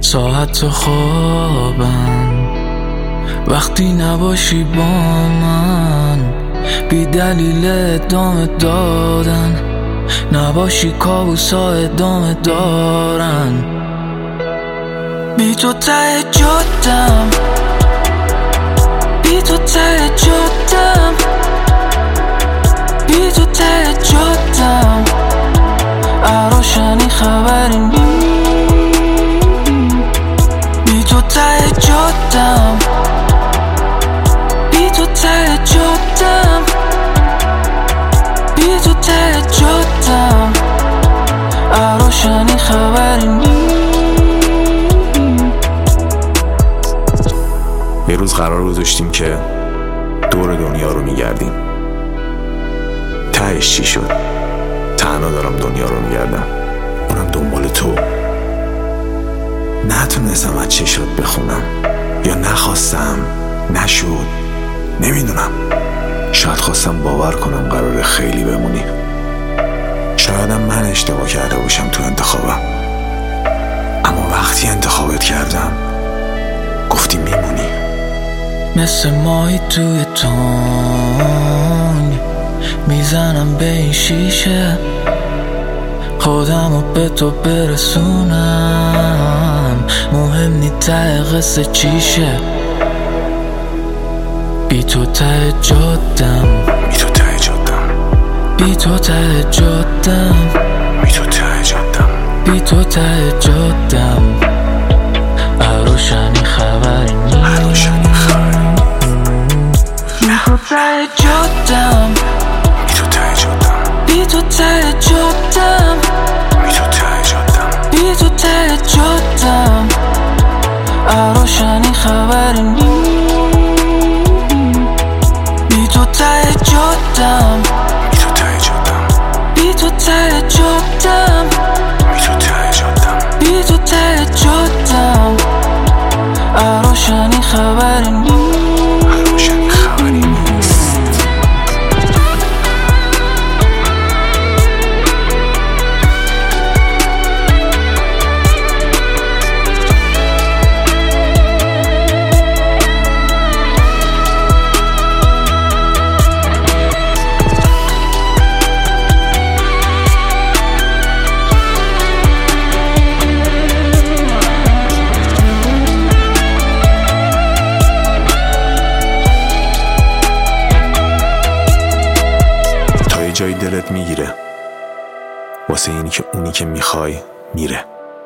ساعت خوابم وقتی نباشی با من، بی دلیل ادامه دادن، نباشی کابوسا ادامه دارن. بی تو ته جادم، بی تو ته جادم، بی تو ته جادم، روشنی خبری نی. بی تو ته جادم، بی تو ته جادم، بی تو ته جادم، روشنی خبری نی. یه روز قرار گذاشتیم که دور دنیا رو میگردیم. تهش چی شد؟ تنها دارم دنیا رو میگردم، اونم دنبال تو. نتونستم از چشات بخونم، یا نخواستم، نشد، نمیدونم. شاید خواستم باور کنم قراره خیلی بمونی. شایدم من اشتباه کرده باشم تو انتخابم، اما وقتی انتخابت کردم گفتی میمونی. مثل ماهی توی تنگ میزنم به این شیشه، خودمو به تو برسونم، مهم نی ته قصه چیشه. بی تو ته جادم، بی تو ته جادم، بی تو ته جادم، بی تو ته جادم، بی تو ته جادم، روشنی خبری نی. روشنی خبری نی. بی تو ته جادم، بی تو ته جادم، بی تو ته جادم، بی تو ته جادم، بی تو ته جادم، روشنی خبری نی. بی تو ته جادم، بی تو ته جادم، بی تو ته جادم، بی تو ته جادم، بی تو ته جادم، روشنی خبری نی. روشنی خبری نیست. جای دلت میگیره واسه اینی که اونی که میخوای میره.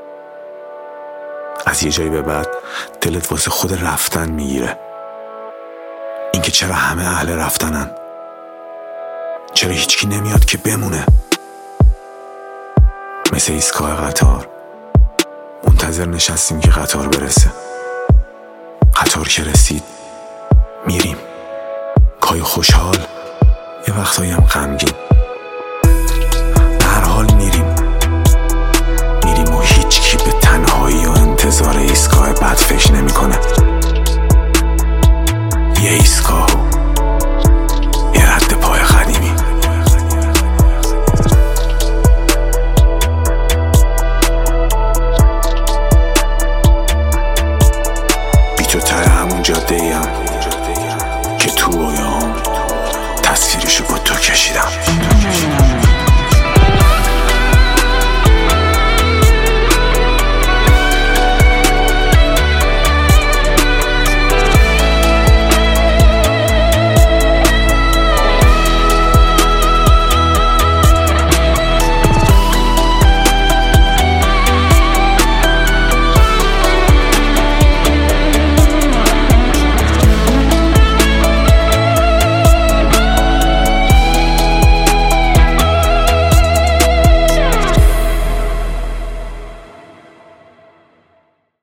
از یه جایی به بعد دلت واسه خود رفتن میگیره، اینکه چرا همه اهل رفتنن، چرا هیچکی نمیاد که بمونه. مثل ایستگاه قطار منتظر نشستیم که قطار برسه. قطار که رسید میریم، گاهی خوشحال، یه وقتایی هم غمگین. به هر حال میریم.